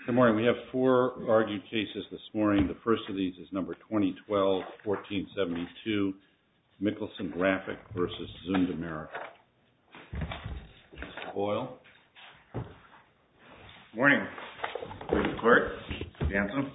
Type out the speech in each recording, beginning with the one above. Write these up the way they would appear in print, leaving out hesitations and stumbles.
Good morning. We have four argued cases this morning. The first of these is number 2012-1472, Mickelson Graphic v. Zund America. Mr. Boyle. Morning. Good court. Jansen.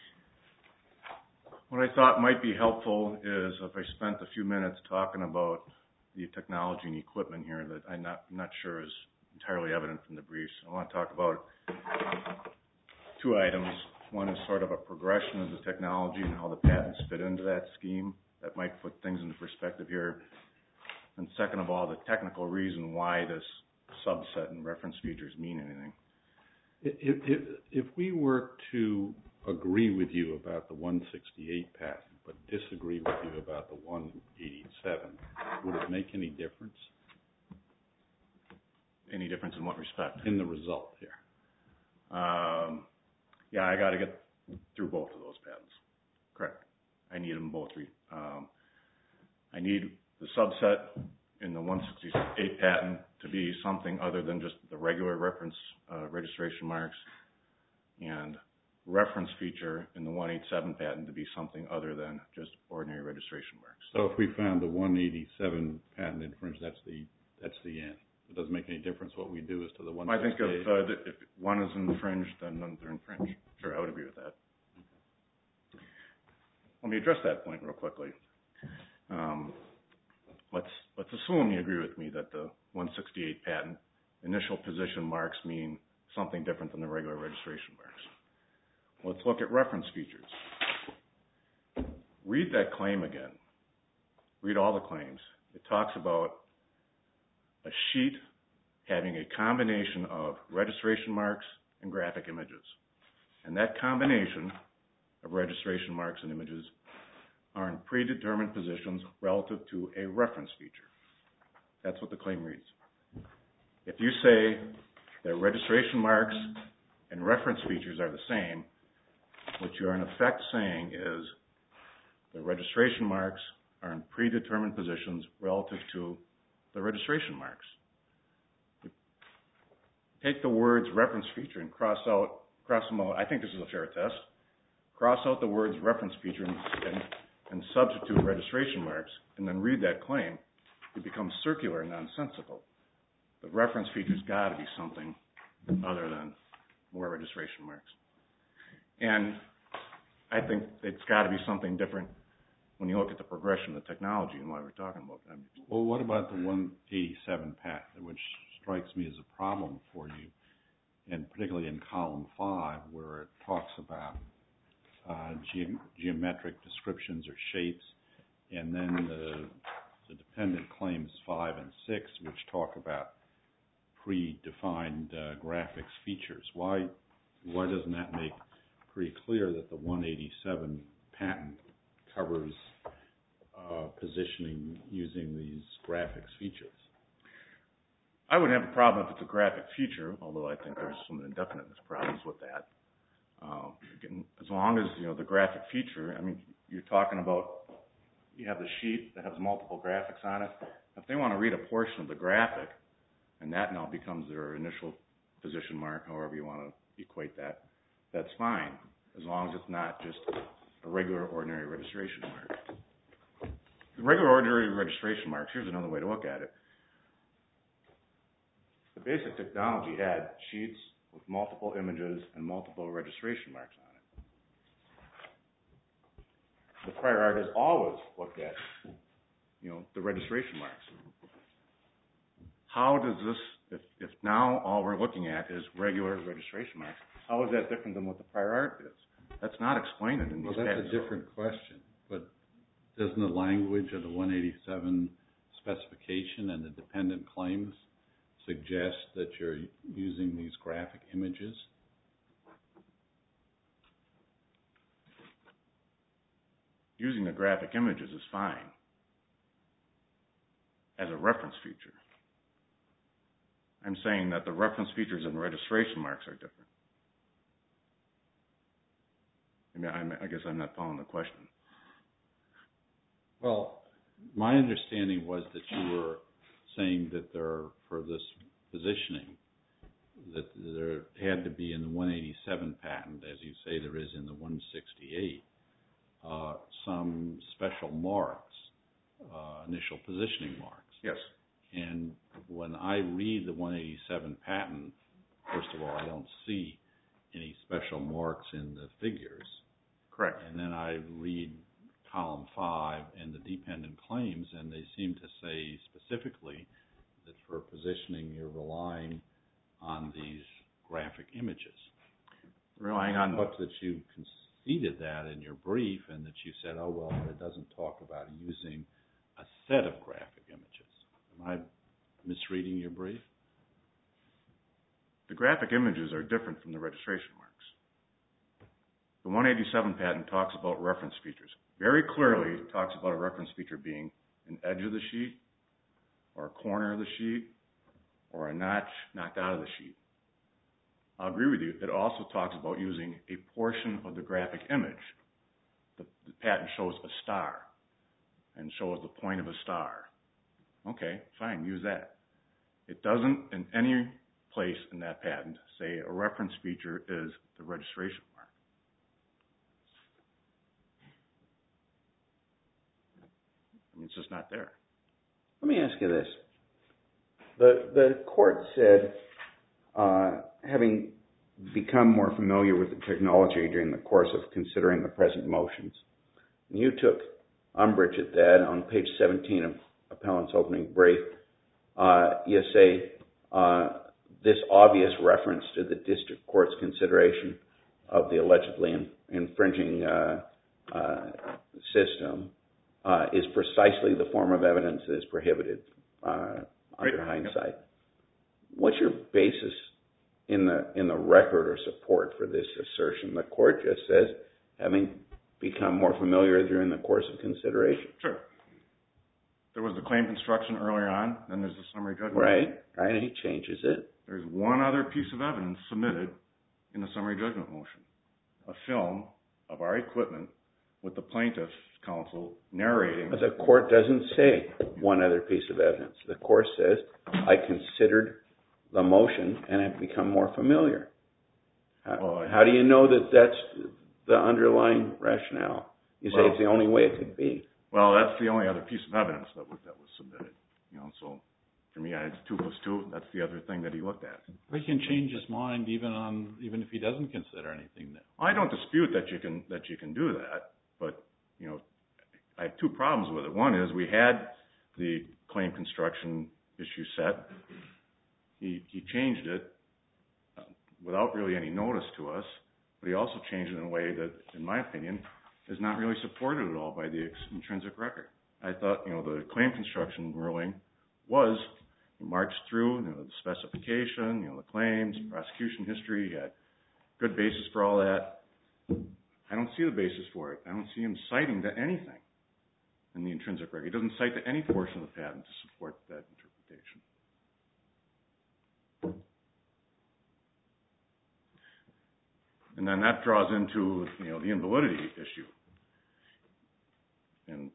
What I thought might be helpful is if I spent a few minutes talking about the technology and equipment here that I'm not sure is entirely evident from the briefs. I want to talk about two items. One is sort of a progression of the technology and how the patents fit into that scheme. That might put things into perspective here. And second of all, the technical reason why this subset and reference features mean anything. If we were to agree with you about the 168 patent but disagree with you about the 187, would it make any difference? Any difference in what respect? In the result here. Yeah, I got to get through both of those patents. Correct. I need them both. I need the subset in the 168 patent to be something other than just the regular reference registration marks, and reference feature in the 187 patent to be something other than just ordinary registration marks. So if we found the 187 patent infringed, that's the end. It doesn't make any difference what we do as to the 168. I think if one is infringed, then none are infringed. Sure, I would agree with that. Let me address that point real quickly. Let's assume you agree with me that the 168 patent initial position marks mean something different than the regular registration marks. Let's look at reference features. Read that claim again. Read all the claims. It talks about a sheet having a combination of registration marks and graphic images. And that combination of registration marks and images are in predetermined positions relative to a reference feature. That's what the claim reads. If you say that registration marks and reference features are the same, what you're in effect saying is the registration marks are in predetermined positions relative to the registration marks. Take the words reference feature and cross them out. I think this is a fair test. Cross out the words reference feature and substitute registration marks, and then read that claim. It becomes circular and nonsensical. The reference feature's got to be something other than more registration marks. And I think it's got to be something different when you look at the progression of the technology and why we're talking about that. Well, what about the 187 patent, which strikes me as a problem for you, and particularly in column 5, where it talks about geometric descriptions or shapes, and then the dependent claims 5 and 6, which talk about predefined graphics features. Why doesn't that make pretty clear that the 187 patent covers positioning using these graphics features? I wouldn't have a problem if it's a graphic feature, although I think there's some indefiniteness problems with that. As long as, the graphic feature, you're talking about, you have the sheet that has multiple graphics on it. If they want to read a portion of the graphic, and that now becomes their initial position mark, however you want to equate that, that's fine, as long as it's not just a regular ordinary registration mark. The regular ordinary registration marks, here's another way to look at it. The basic technology had sheets with multiple images and multiple registration marks on it. The prior art has always looked at, the registration marks. How does this, if now all we're looking at is regular registration marks, how is that different than what the prior art is? That's not explained in these patents. Well, that's a different question, but doesn't the language of the 187 specification and the dependent claims suggest that you're using these graphic images? Using the graphic images is fine as a reference feature. I'm saying that the reference features and registration marks are different. I guess I'm not following the question. Well, my understanding was that you were saying that for this positioning, that there had to be in the 187 patent, as you say there is in the 168, some special marks, initial positioning marks. Yes. And when I read the 187 patent, first of all, I don't see any special marks in the figures. Correct. And then I read column 5 and the dependent claims, and they seem to say specifically that for positioning you're relying on these graphic images. Relying on what? That you conceded that in your brief, and that you said, oh, well, it doesn't talk about using a set of graphic images. Am I misreading your brief? The graphic images are different from the registration marks. The 187 patent talks about reference features. Very clearly talks about a reference feature being an edge of the sheet, or a corner of the sheet, or a notch knocked out of the sheet. I'll agree with you. It also talks about using a portion of the graphic image. The patent shows a star and shows the point of a star. Okay, fine, use that. It doesn't in any place in that patent say a reference feature is the registration mark. I mean, it's just not there. Let me ask you this. The court said, having become more familiar with the technology during the course of considering the present motions, and you took umbrage at that on page 17 of Appellant's opening brief. You say this obvious reference to the district court's consideration of the allegedly infringing system is precisely the form of evidence that is prohibited under hindsight. What's your basis in the record or support for this assertion? The court just says, having become more familiar during the course of consideration. Sure. There was the claim construction earlier on, then there's the summary judgment. Right, and he changes it. There's one other piece of evidence submitted in the summary judgment motion. A film of our equipment with the plaintiff's counsel narrating. But the court doesn't say one other piece of evidence. The court says, I considered the motion and have become more familiar. How do you know that that's the underlying rationale? You say it's the only way it could be. Well, that's the only other piece of evidence that was submitted. So for me, it's 2 + 2. That's the other thing that he looked at. But he can change his mind even if he doesn't consider anything new. I don't dispute that you can do that, but I have 2 problems with it. One is we had the claim construction issue set. He changed it without really any notice to us, but he also changed it in a way that, in my opinion, is not really supported at all by the intrinsic record. I thought, the claim construction ruling was marched through, the specification, the claims, prosecution history, he had good basis for all that. I don't see the basis for it. I don't see him citing to anything in the intrinsic record. He doesn't cite to any portion of the patent to support that interpretation. And then that draws into, the invalidity issue. And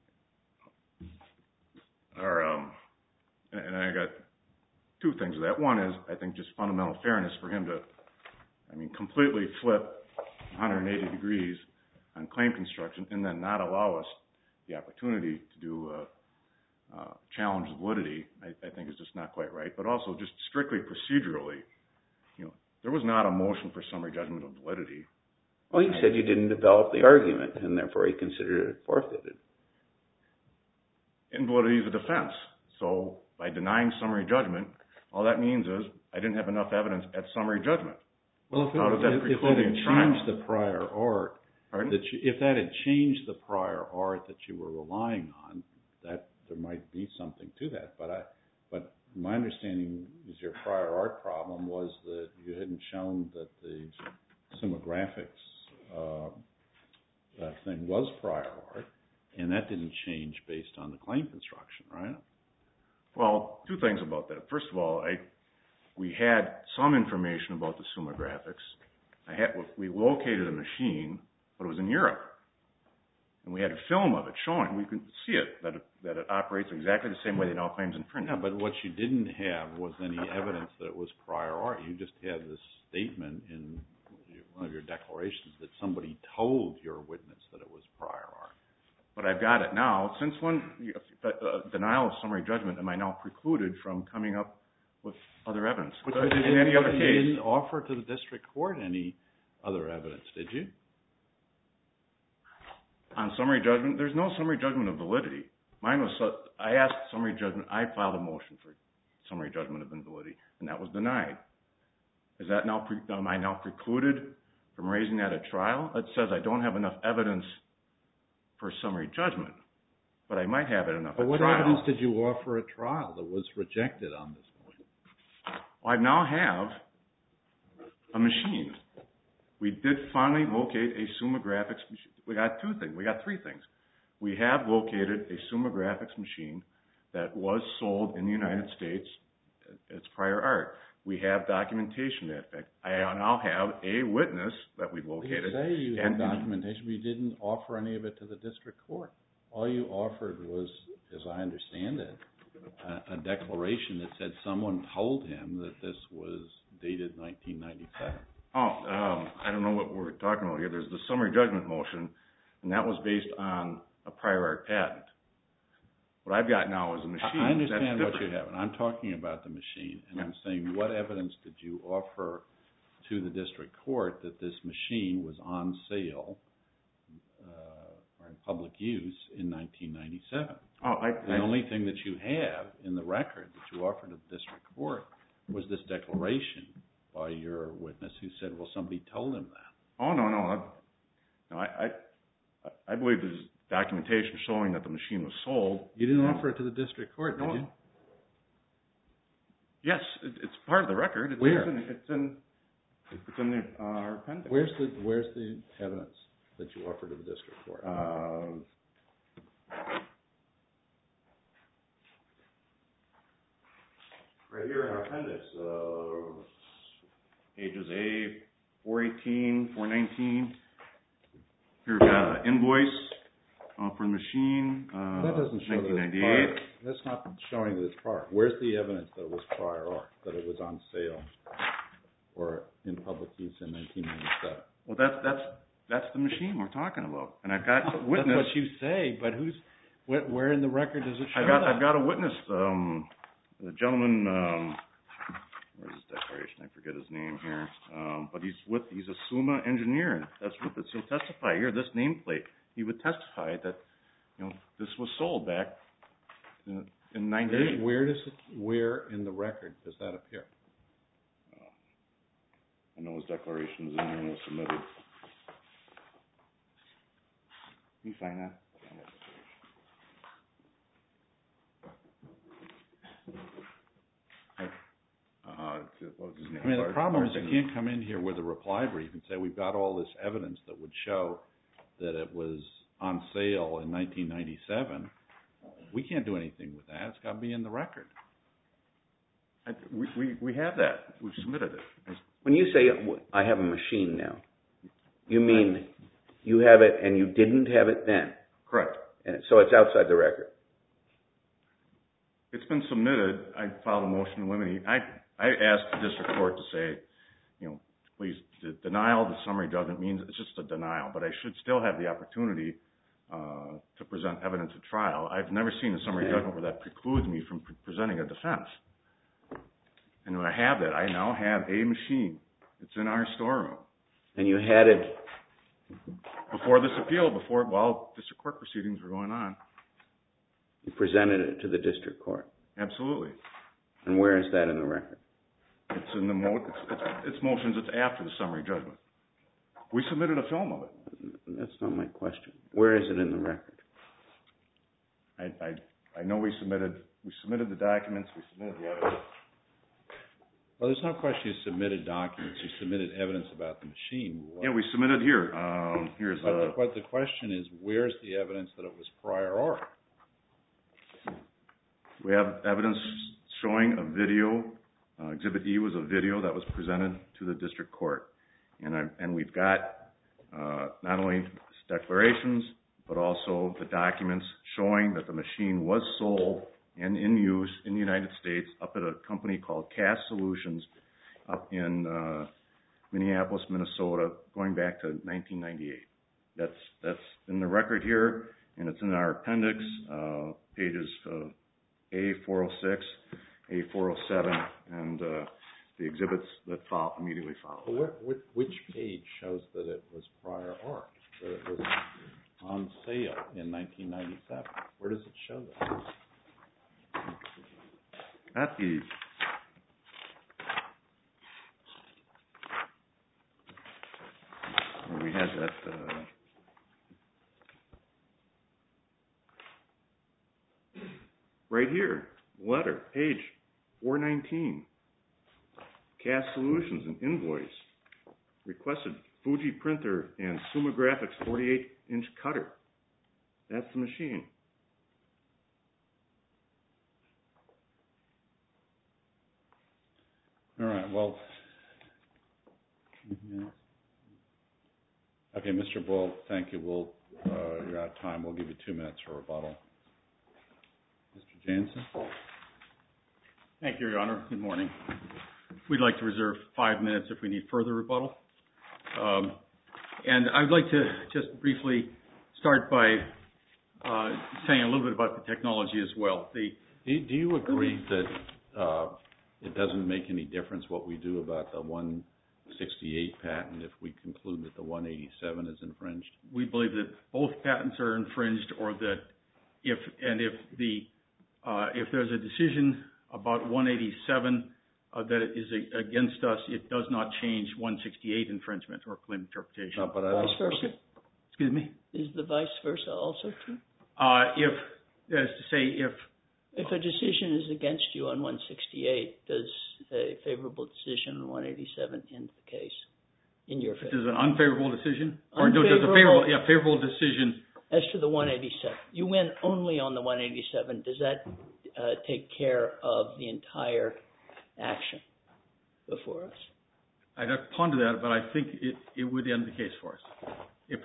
I got 2 things of that. One is, I think, just fundamental fairness for him to, completely flip 180 degrees on claim construction and then not allow us the opportunity to do challenge validity, I think is just not quite right. But also, just strictly procedurally, there was not a motion for summary judgment of validity. Well, you said you didn't develop the argument, and therefore he considered it forfeited. Invalidity is a defense. So by denying summary judgment, all that means is I didn't have enough evidence at summary judgment. Well, if that had changed the prior art, if that had changed the prior art that you were relying on, that there might be something to that. But my understanding is your prior art problem was that you hadn't shown that the SummaGraphics thing was prior art, and that didn't change based on the claim construction, right? Well, 2 things about that. First of all, we had some information about the SummaGraphics. We located a machine, but it was in Europe. And we had a film of it showing. We could see it, that it operates exactly the same way the now claims infringement. Yeah, but what you didn't have was any evidence that it was prior art. You just had this statement in one of your declarations that somebody told your witness that it was prior art. But I've got it now. Since when denial of summary judgment am I now precluded from coming up with other evidence? But in any other case. You didn't offer to the district court any other evidence, did you? On summary judgment, there's no summary judgment of validity. Mine was, I asked summary judgment, I filed a motion for summary judgment of invalidity, and that was denied. Is that now, am I now precluded from raising that at trial? It says I don't have enough evidence for summary judgment, but I might have it enough at trial. But what evidence did you offer at trial that was rejected on this point? Well, I now have a machine. We did finally locate a Summa Graphics machine. We got two things. We got three things. We have located a Summa Graphics machine that was sold in the United States as prior art. We have documentation to that effect. I now have a witness that we've located. You say you have documentation, but you didn't offer any of it to the district court. All you offered was, as I understand it, a declaration that said someone told him that this was dated 1997. I don't know what we're talking about here. There's the summary judgment motion, and that was based on a prior art patent. What I've got now is a machine. I understand what you have, and I'm talking about the machine, and I'm saying what evidence did you offer to the district court that this machine was on sale or in public use in 1997? The only thing that you have in the record that you offered to the district court was this declaration by your witness who said, well, somebody told him that. Oh, no. I believe there's documentation showing that the machine was sold. You didn't offer it to the district court, did you? Yes, it's part of the record. Where? It's in our appendix. Where's the evidence that you offered to the district court? Right here in our appendix. Pages A, 418, 419. Here we've got an invoice for the machine. That doesn't show 1998. that it's prior. That's not showing that it's prior. Where's the evidence that it was prior art, that it was on sale or in public use in 1997? Well, that's the machine we're talking about. And I've got a witness. That's what you say, but where in the record does it show that? I've got a witness. The gentleman, where's his declaration? I forget his name here. But he's a Summa engineer. That's what he'll testify here. This nameplate, he would testify that this was sold back in 98. Where in the record does that appear? I know his declaration is in there and was submitted. Can you find that? What was his name? I mean, the problem is you can't come in here with a reply brief and say we've got all this evidence that would show that it was on sale in 1997. We can't do anything with that. It's got to be in the record. We have that. We've submitted it. When you say I have a machine now, you mean you have it and you didn't have it then? Correct. And so it's outside the record? It's been submitted. I filed a motion to eliminate. I asked the district court to say, please, the denial of the summary judgment means it's just a denial, but I should still have the opportunity to present evidence at trial. I've never seen a summary judgment where that precludes me from presenting a defense. And when I have that, I now have a machine. It's in our storeroom. And you had it? Before this appeal, while district court proceedings were going on. You presented it to the district court? Absolutely. And where is that in the record? It's in the it's motions. It's after the summary judgment. We submitted a film of it. That's not my question. Where is it in the record? I know we submitted the documents. We submitted the evidence. Well, there's no question you submitted documents. You submitted evidence about the machine. Yeah, we submitted here. But the question is, where's the evidence that it was prior art? We have evidence showing a video. Exhibit E was a video that was presented to the district court. And we've got not only declarations, but also the documents showing that the machine was sold and in use in the United States up at a company called Cass Solutions up in Minneapolis, Minnesota, going back to 1998. That's in the record here, and it's in our appendix, pages A406, A407, and the exhibits that immediately follow. Which page shows that it was prior art, that it was on sale in 1997? Where does it show that? At the we had that right here, letter, page 419. Cass Solutions, an invoice, requested Fuji printer and Suma Graphics 48-inch cutter. That's the machine. All right, well, okay, Mr. Bull, thank you. You're out of time. We'll give you 2 minutes for rebuttal. Mr. Jansen? Thank you, Your Honor. Good morning. We'd like to reserve 5 minutes if we need further rebuttal. And I'd like to just briefly start by saying a little bit about the technology as well. Do you agree that it doesn't make any difference what we do about the 168 patent if we conclude that the 187 is infringed? We believe that both patents are infringed, or that if there's a decision about 187 that is against us, it does not change 168 infringement or claim interpretation. No, but vice versa. Okay. Excuse me? Is the vice versa also true? That is to say, if a decision is against you on 168, does a favorable decision on 187 end the case in your favor? Does an unfavorable decision? Favorable decision. As to the 187, you win only on the 187. Does that take care of the entire action before us? I'd have to ponder that, but I think it would end the case for us. Let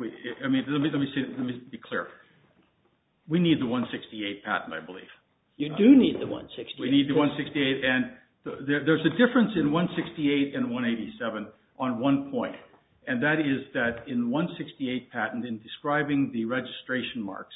me be clear. We need the 168 patent, I believe. You do need the 168. We need the 168, and there's a difference in 168 and 187 on one point, and that is that in 168 patent, in describing the registration marks,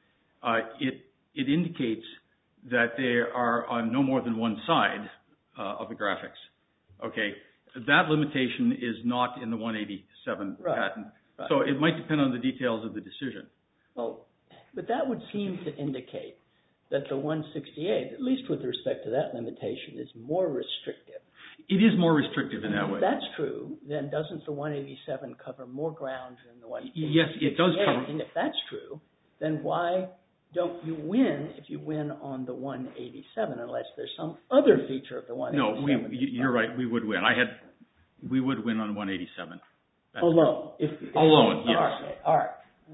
it indicates that they are on no more than one side of the graphics. Okay, that limitation is not in the 187 patent, so it might depend on the details of the decision. Well, but that would seem to indicate that the 168, at least with respect to that limitation, is more restrictive. It is more restrictive in that way. If that's true, then doesn't the 187 cover more ground than the 168? Yes, it does cover. And if that's true, then why don't you win if you win on the 187 unless there's some other feature of the 187? No, you're right. We would win. We would win on 187. That's alone. Alone, yes. All right.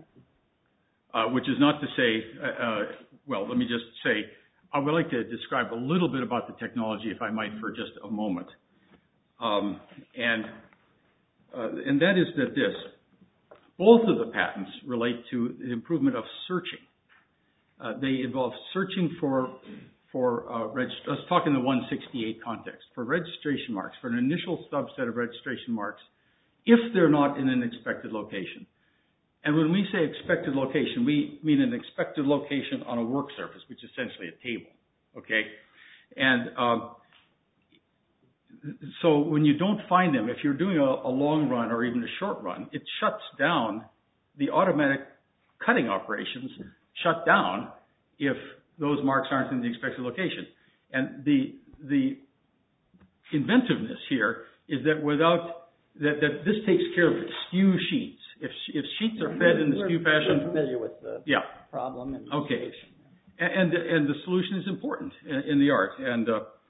Which is not to say, well, let me just say, I would like to describe a little bit about the technology, if I might, for just a moment. And that is that both of the patents relate to the improvement of searching. They involve searching for let's talk in the 168 context, for registration marks, for an initial subset of registration marks, if they're not in an expected location. And when we say expected location, we mean an expected location on a work surface, which is essentially a table, okay? And so when you don't find them, if you're doing a long run or even a short run, it shuts down. The automatic cutting operations shut down if those marks aren't in the expected location. And the inventiveness here is that that this takes care of skew sheets. If sheets are fed in the skew fashion, we're familiar with the problem and the solution. And the solution is important in the art. And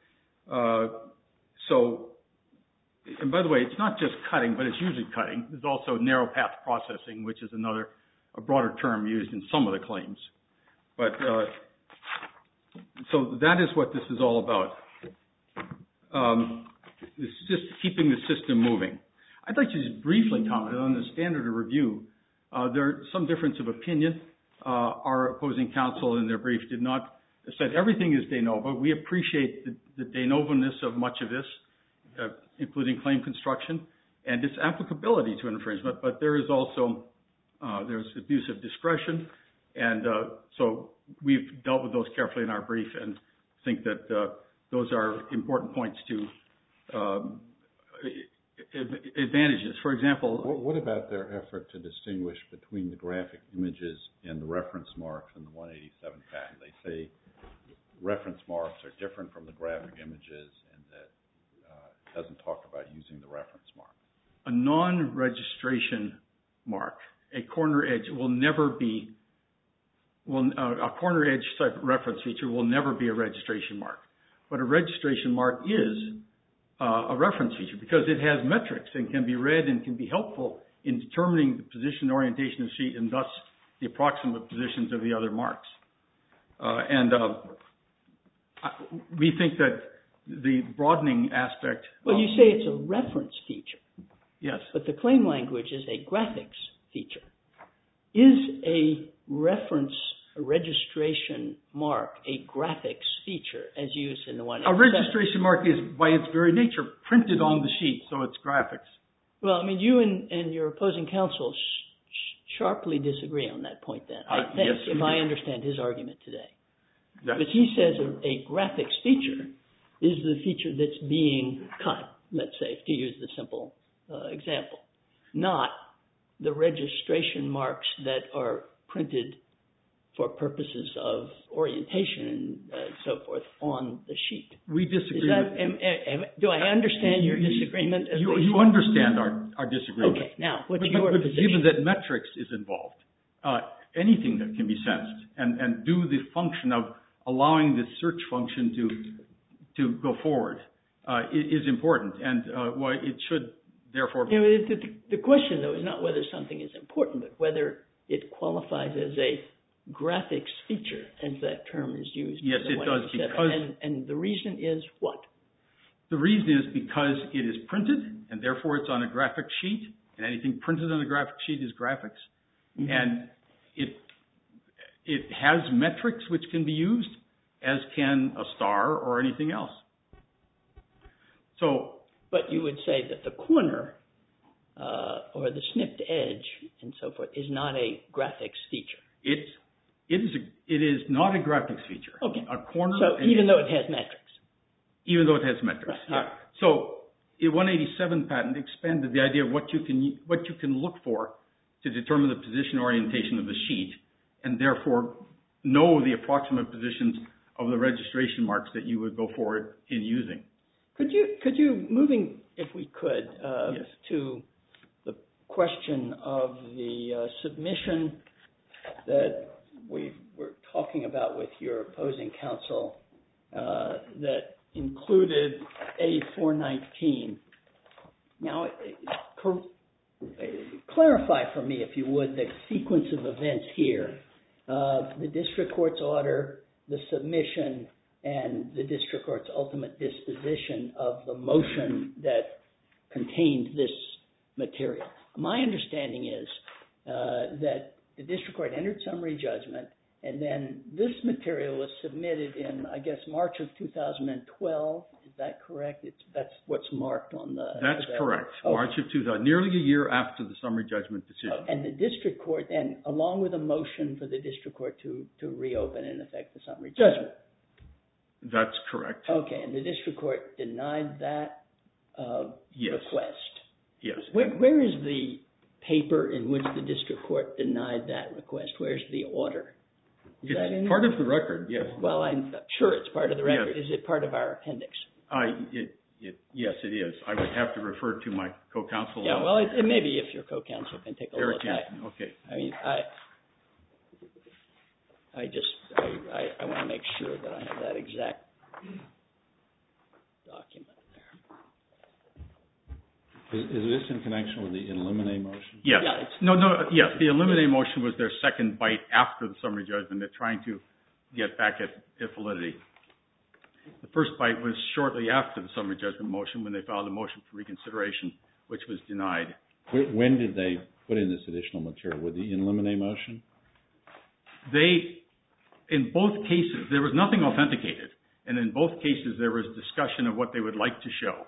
and by the way, it's not just cutting, but it's usually cutting. There's also narrow path processing, which is a broader term used in some of the claims. But so that is what this is all about. It's just keeping the system moving. I'd like to just briefly comment on the standard of review There's some difference of opinion. Our opposing counsel in their brief said everything is de novo. We appreciate the de novo-ness of much of this, including claim construction and its applicability to infringement, but there is also there's abuse of discretion, and so we've dealt with those carefully in our brief and think that those are important points to advantages. For example, what about their effort to distinguish between the graphic images and the reference marks in the 187 patent? They say reference marks are different from the graphic images, and that it doesn't talk about using the reference mark. A non-registration mark, a corner edge, will never be. A corner edge type reference feature will never be a registration mark, but a registration mark is a reference feature because it has metrics and can be read and can be helpful in determining the position and orientation of the sheet and thus the approximate positions of the other marks. We think that the broadening aspect... Well, you say it's a reference feature. Yes. But the claim language is a graphics feature. Is a reference, a registration mark, a graphics feature as used in the 187? A registration mark is, by its very nature, printed on the sheet, so it's graphics. Well, I mean, you and your opposing counsel sharply disagree on that point then, I think, yes, if I understand his argument today. That's, but he says a graphics feature is the feature that's being cut, let's say, to use the simple example, not the registration marks that are printed for purposes of orientation and so forth on the sheet. We disagree. Do I understand your disagreement? You understand our disagreement. Okay, now, what's your but position? given that metrics is involved, anything that can be sensed and do the function of allowing the search function to go forward is important, and it should therefore... The question, though, is not whether something is important, but whether it qualifies as a graphics feature, as that term is used. Yes, it does, because... And the reason is what? The reason is because it is printed, and therefore it's on a graphic sheet, and anything printed on a graphic sheet is graphics, mm-hmm. and it has metrics which can be used, as can a star or anything else. But you would say that the corner or the snipped edge and so forth is not a graphics feature. It is not a graphics feature. Okay. A corner. So even though it has metrics. Even though it has metrics. Right. So the 187 patent expanded the idea of what you can look for to determine the position orientation of the sheet, and therefore know the approximate positions of the registration marks that you would go forward in using. Could you moving, if we could, yes. to the question of the submission that we were talking about with your opposing counsel that included A419. Now, clarify for me, if you would, the sequence of events here. The district court's order, the submission, and the district court's ultimate disposition of the motion that contained this material. My understanding is that the district court entered summary judgment, and then this material was submitted in, I guess, March of 2012. Is that correct? That's what's marked on the... That's correct. Okay. March of 2000, nearly a year after the summary judgment decision. And the district court then, along with a motion for the district court to reopen and effect the summary judgment. That's correct. Okay, and the district court denied that yes. request. Yes. Where is the paper in which the district court denied that request? Where's the order? It's part of the record, yes. Well, I'm sure it's part of the record. Yes. Is it part of our appendix? Yes, it is. I would have to refer to my co-counsel. Yeah, well, it may be if your co-counsel can take a look at it. Okay. I mean, I want to make sure that I have that exact document there. Is this in connection with the eliminate motion? Yes. Yes. The eliminate motion was their second bite after the summary judgment. They're trying to get back at validity. The first bite was shortly after the summary judgment motion when they filed a motion for reconsideration, which was denied. When did they put in this additional material? With the in limine motion? In both cases, there was nothing authenticated. And in both cases, there was discussion of what they would like to show.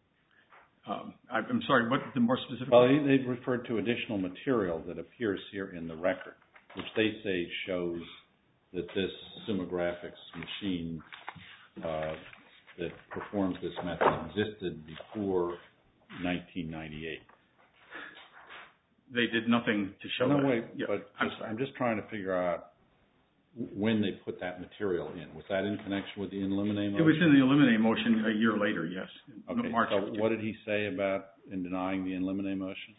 I'm sorry, what the more specific? Well, they referred to additional material that appears here in the record, which they say shows that this SumoGraphics machine that performs this method existed before 1998. They did nothing to show that. No, wait, Yeah. but I'm just trying to figure out when they put that material in. Was that in connection with the in limine motion? It was in the eliminate motion a year later, yes. Okay, March. so what did he say about in denying the in limine motion?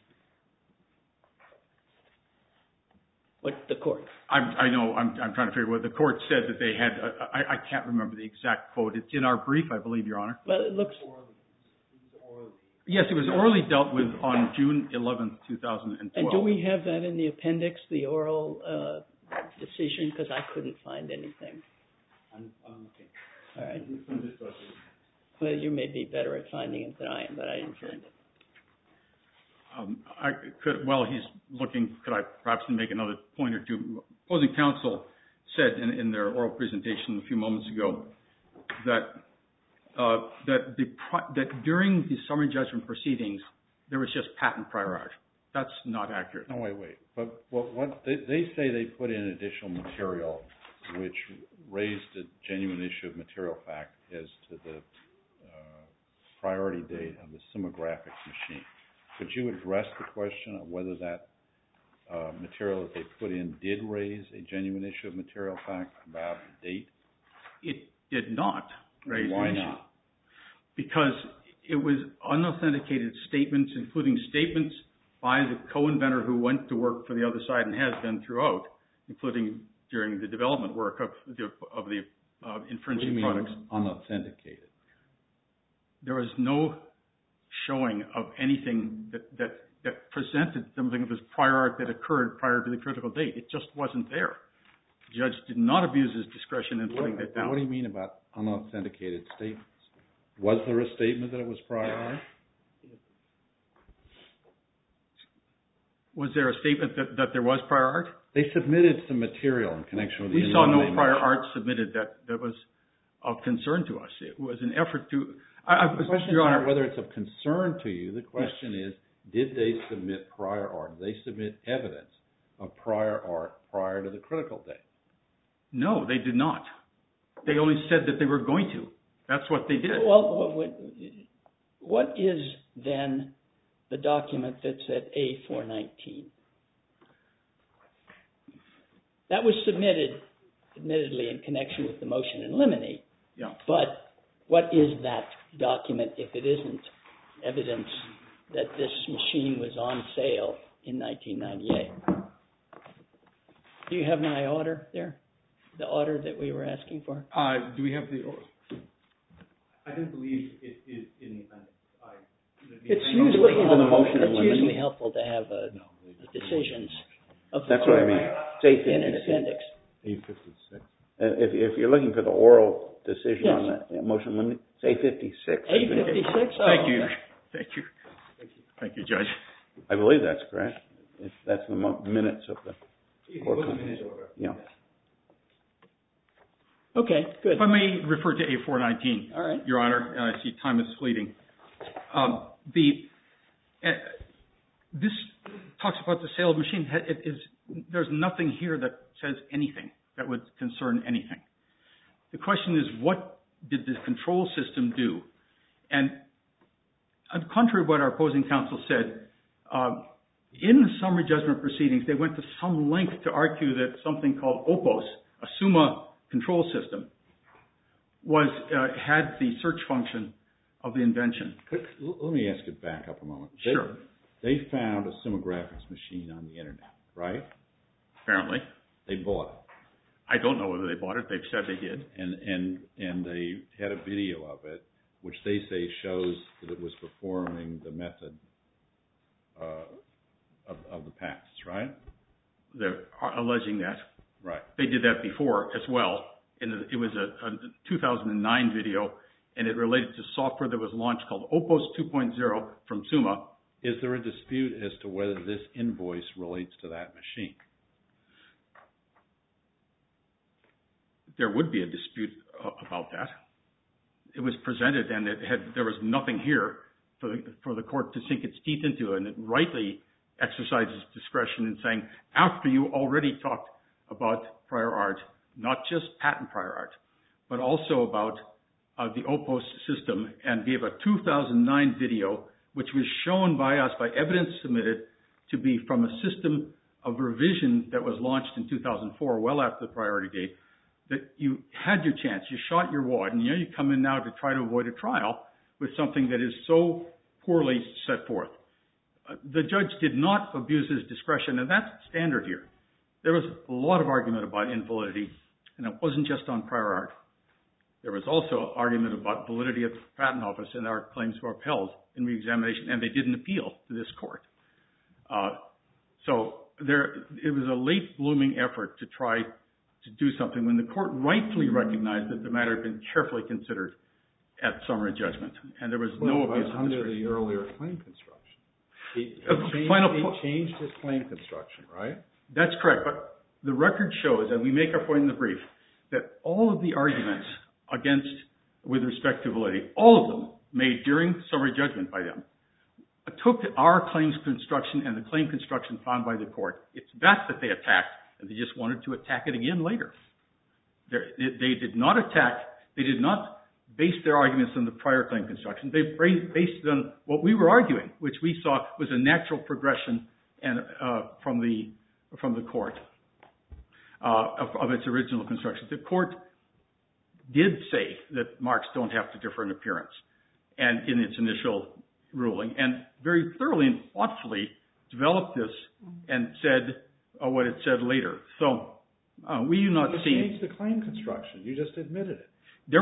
What the court? I know, I'm trying to figure what the court said that they had. I can't remember the exact quote. It's in our brief, I believe, Your Honor. Well, it looks... Yes, it was orally dealt with on June 11th, 2012. And do we have that in the appendix, the oral decision? Because I couldn't find anything. I'm looking. All right. Well, you may be better at finding it than I am, but I didn't find it. While he's looking, could I perhaps make another point or two? Opposing counsel said in their oral presentation a few moments ago that during the summary judgment proceedings, there was just patent prior art. That's not accurate. No, wait. But what they say they put in additional material which raised a genuine issue of material fact as to the priority date of the SumoGraphics machine. Could you address the question of whether that material that they put in did raise a genuine issue of material fact about the date? It did not raise Why an issue. not? Because it was unauthenticated statements, including statements by the co-inventor who went to work for the other side and has been throughout, including during the development work of the infringing products. What do you mean unauthenticated? There was no showing of anything that presented something that was prior art that occurred prior to the critical date. It just wasn't there. The judge did not abuse his discretion in putting that down. What do you mean about unauthenticated statements? Was there a statement that it was prior art? Was there a statement that there was prior art? They submitted some material in connection with the We saw no prior art submitted that was of concern to us. It was an effort to... The question is not whether it's of concern to you. The question is, did they submit prior art? Did they submit evidence of prior art prior to the critical date? No, they did not. They only said that they were going to. That's what they did. Well, what is then the document that's at A419? That was submitted, admittedly, in connection with the motion in limine. Yeah. But what is that document if it isn't evidence that this machine was on sale in 1998? Do you have my order there? The order that we were asking for? Do we have the... I don't believe it is in the appendix. It's usually helpful to have the decisions of the That's what I mean. It's in an appendix. A56. If you're looking for the oral decision on the motion limit, it's A56. A56? Thank you. Thank you, Judge. I believe that's correct. That's the minutes of the court. It was a minute order. Yeah. Okay, good. If I may refer to A419, All right. Your Honor, and I see time is fleeting. This talks about the sale of machine. There's nothing here that says anything that would concern anything. The question is, what did the control system do? And contrary to what our opposing counsel said, in the summary judgment proceedings, they went to some length to argue that something called OPOS, a SUMA control system, had the search function of the invention. Let me ask it back up a moment. Sure. They found a SumoGraphics machine on the internet, right? Apparently. They bought it. I don't know whether they bought it. They've said they did. And they had a video of it, which they say shows that it was performing the method of the patents, right? They're alleging that. Right. They did that before as well. It was a 2009 video, and it related to software that was launched called OPOS 2.0 from SUMA Is there a dispute as to whether this invoice relates to that machine? There would be a dispute about that. It was presented, and there was nothing here for the court to sink its teeth into, and it rightly exercises discretion in saying, after you already talked about prior art, not just patent prior art, but also about the OPOS system, and gave a 2009 video, which was shown by us by evidence submitted to be from a system of revision that was launched in 2004, well after the priority date, that you had your chance, you shot your wad, and you come in now to try to avoid a trial with something that is so poorly set forth. The judge did not abuse his discretion, and that's standard here. There was a lot of argument about invalidity, and it wasn't just on prior art. There was also argument about validity of the Patent Office, and our claims were upheld in reexamination, and they didn't appeal to this court. So it was a late blooming effort to try to do something when the court rightfully recognized that the matter had been carefully considered at summary judgment, and there was no abuse of under discretion. the earlier claim construction. He changed his claim construction, right? That's correct, but the record shows, and we make our point in the brief, that all of the arguments with respect to validity, all of them made during summary judgment by them, took our claims construction and the claim construction found by the court. It's that they attacked, and they just wanted to attack it again later. They did not base their arguments on the prior claim construction. They based it on what we were arguing, which we saw was a natural progression from the court of its original construction. The court did say that marks don't have to differ in appearance, and in its initial ruling, and very thoroughly and thoughtfully developed this and said what it said later. So we do not see... You changed the claim construction. You just admitted it.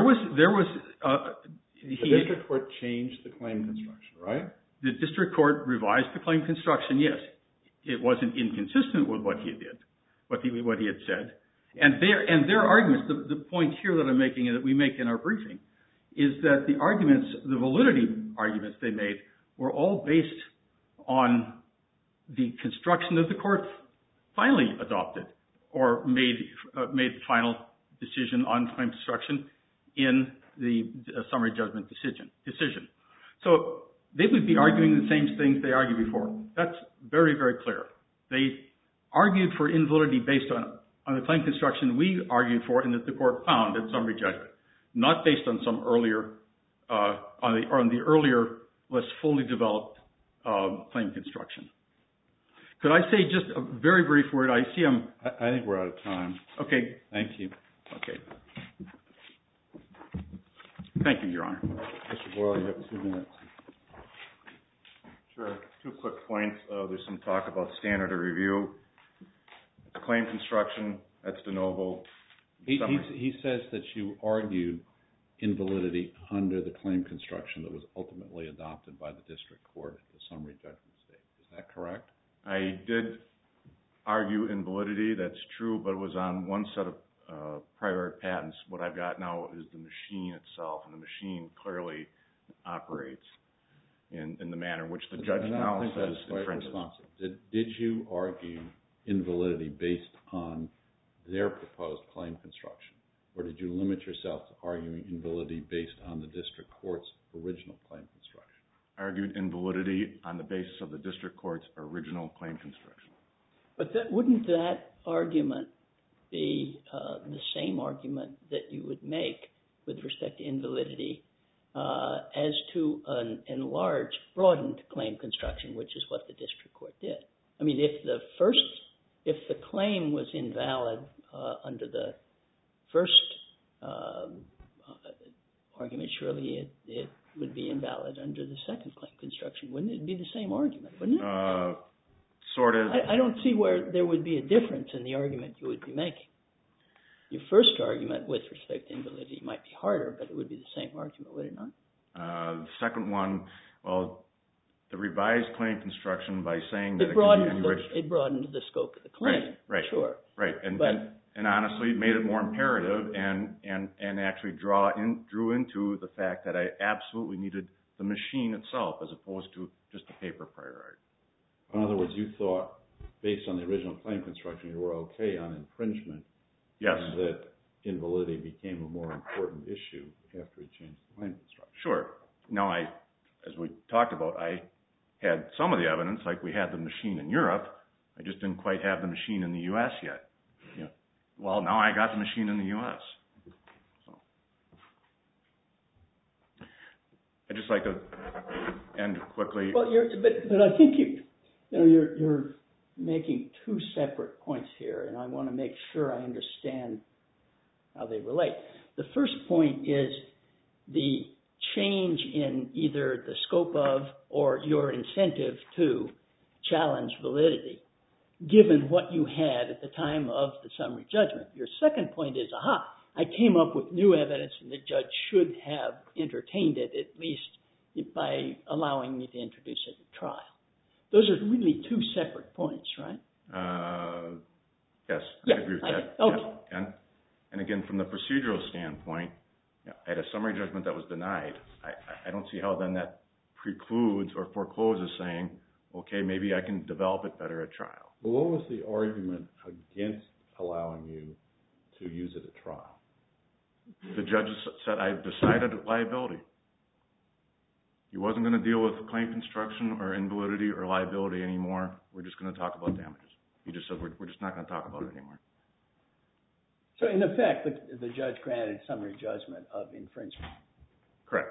The district court changed the claim construction, right? The district court revised the claim construction, yes. It wasn't inconsistent with what he did, what he had said. And their arguments, the point here that I'm making and that we make in our briefing, is that the arguments, the validity arguments they made, were all based on the construction that the court finally adopted or made the final decision on claim construction in the summary judgment decision. So they would be arguing the same things they argued before. That's very, very clear. They argued for invalidity based on the claim construction we argued for and that the court found at summary judgment, not based on some earlier, on the earlier, less fully developed claim construction. Could I say just a very brief word? I think we're out of time. Okay. Thank you. Okay. Thank you, Your Honor. Mr. Boyle, you have 2 minutes. Sure. 2 quick points. There's some talk about standard of review. Claim construction, that's de novo. He says that you argued invalidity under the claim construction that was ultimately adopted by the district court at the summary judgment stage. Is that correct? I did argue invalidity. That's true, but it was on one set of prior patents. What I've got now is the machine itself, and the machine clearly operates in the manner which the judge now says infringes. Did you argue invalidity based on their proposed claim construction, or did you limit yourself to arguing invalidity based on the district court's original claim construction? I argued invalidity on the basis of the district court's original claim construction. But wouldn't that argument be the same argument that you would make with respect to invalidity as to an enlarged, broadened claim construction, which is what the district court did? I mean, if the claim was invalid under the first argument, surely it would be invalid under the second claim construction. Wouldn't it be the same argument, wouldn't it? Sort of. I don't see where there would be a difference in the argument you would be making. Your first argument with respect to invalidity might be harder, but it would be the same argument, would it not? The second one, well, the revised claim construction by saying that it broadened the scope of the claim. Right. Sure. Right. And honestly, it made it more imperative and actually drew into the fact that I absolutely needed the machine itself as opposed to just the paper prior art. In other words, you thought, based on the original claim construction, you were okay on infringement. Yes. And that invalidity became a more important issue after you changed the claim construction. Sure. Now, as we talked about, I had some of the evidence, like we had the machine in Europe. I just didn't quite have the machine in the U.S. yet. Yeah. Well, now I got the machine in the U.S. So I'd just like to end quickly. Well, but I think you're making two separate points here, and I want to make sure I understand how they relate. The first point is the change in either the scope of or your incentive to challenge validity, given what you had at the time of the summary judgment. Your second point is, I came up with new evidence and the judge should have entertained it, at least by allowing me to introduce it at trial. Those are really two separate points, right? Yes, I agree with that. Okay. Yeah. And again, from the procedural standpoint, I had a summary judgment that was denied. I don't see how then that precludes or forecloses saying, okay, maybe I can develop it better at trial. Well, what was the argument against allowing you to use it at trial? The judge said I decided liability. He wasn't going to deal with claim construction or invalidity or liability anymore. We're just going to talk about damages. He just said we're just not going to talk about it anymore. So in effect, the judge granted summary judgment of infringement. Correct.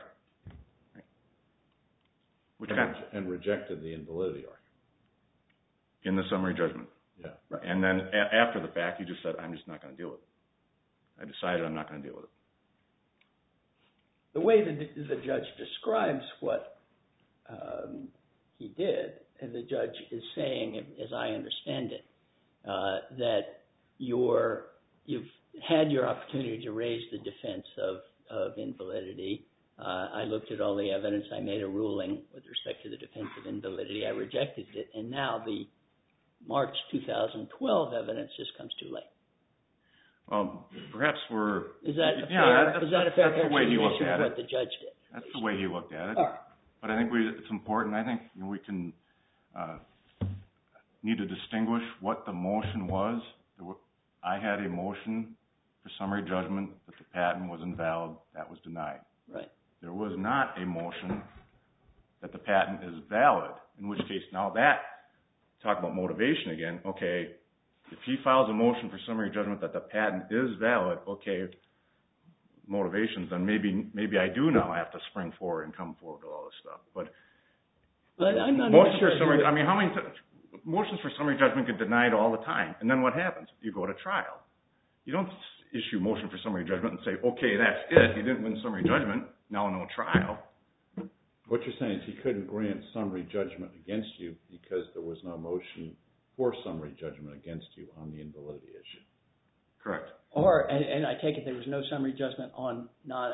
Right. And rejected the invalidity argument. In the summary judgment. Yeah. Right. And then after the fact, he just said, I'm just not going to deal with it. I decided I'm not going to deal with it. The way that the judge describes what he did, and the judge is saying, as I understand it, that you've had your opportunity to raise the defense of invalidity. I looked at all the evidence. I made a ruling with respect to the defense of invalidity. I rejected it. And now the March 2012 evidence just comes too late. Perhaps we're... Is that a fair characterization of what the judge did? That's the way he looked at it. All right. But I think it's important. I think we can need to distinguish what the motion was. I had a motion for summary judgment that the patent was invalid. That was denied. Right. There was not a motion that the patent is valid, in which case now that, talk about motivation again, okay, if he files a motion for summary judgment that the patent is valid, okay, motivations, then maybe I do now have to spring forward and come forward with all this stuff. But I'm not motions sure. for summary, I mean, how many motions for summary judgment get denied all the time? And then what happens? You go to trial. You don't issue a motion for summary judgment and say, okay, that's it. You didn't win summary judgment. Now no trial. What you're saying is he couldn't grant summary judgment against you because there was no motion for summary judgment against you on the invalidity issue. Correct. And I take it there was no summary judgment on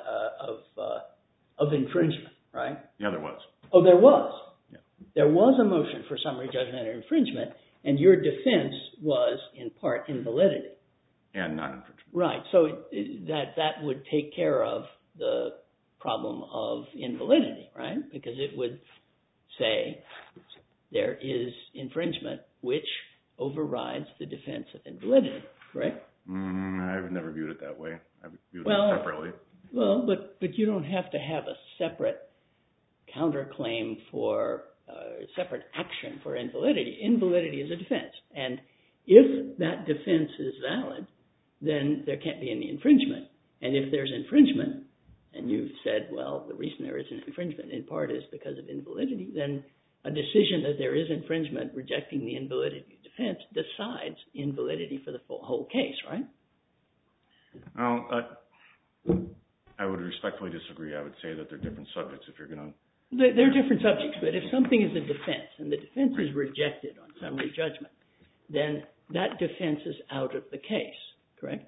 of infringement, right? Yeah, there was. Oh, there was. Yeah. There was a motion for summary judgment or infringement, and your defense was in part invalidity. And non-infringement. Right. So that would take care of the problem of invalidity, right? Because it would say there is infringement which overrides the defense of invalidity, correct? I've never viewed it that way. I've viewed it separately. Well, but you don't have to have a separate counterclaim for separate action for invalidity. Invalidity is a defense. And if that defense is valid, then there can't be any infringement. And if there's infringement, and you've said, well, the reason there isn't infringement in part is because of invalidity, then a decision that there is infringement rejecting the invalidity defense decides invalidity for the whole case, right? Well, I would respectfully disagree. I would say that they're different subjects if you're going to... They're different subjects, but if something is a defense and the defense is rejected on summary judgment, then that defense is out of the case, correct?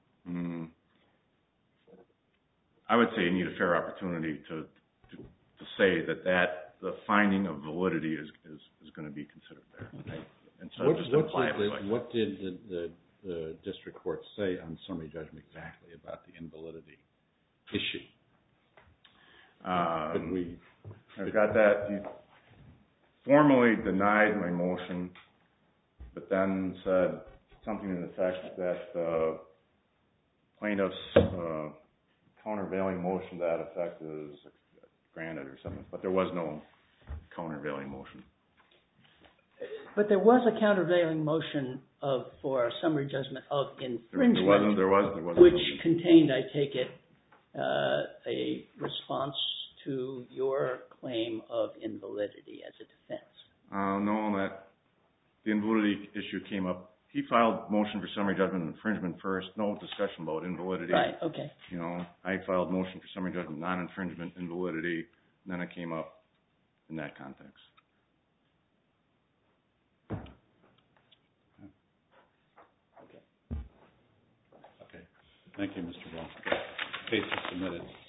I would say you need a fair opportunity to say that the finding of validity is going to be considered there. Okay. And so what did the district court say on summary judgment exactly about the invalidity issue? I've got that. He formally denied my motion, but then said something to the effect that the plaintiff's countervailing motion to that effect is granted or something. But there was no countervailing motion. But there was a countervailing motion for summary judgment of infringement. There was. Which contained, I take it, a response to your claim of invalidity as a defense. No, the invalidity issue came up. He filed motion for summary judgment of infringement first. No discussion about invalidity. Right. Okay. I filed motion for summary judgment non-infringement invalidity, and then it came up in that context. Okay. Thank you, Mr. Ball. Case is submitted.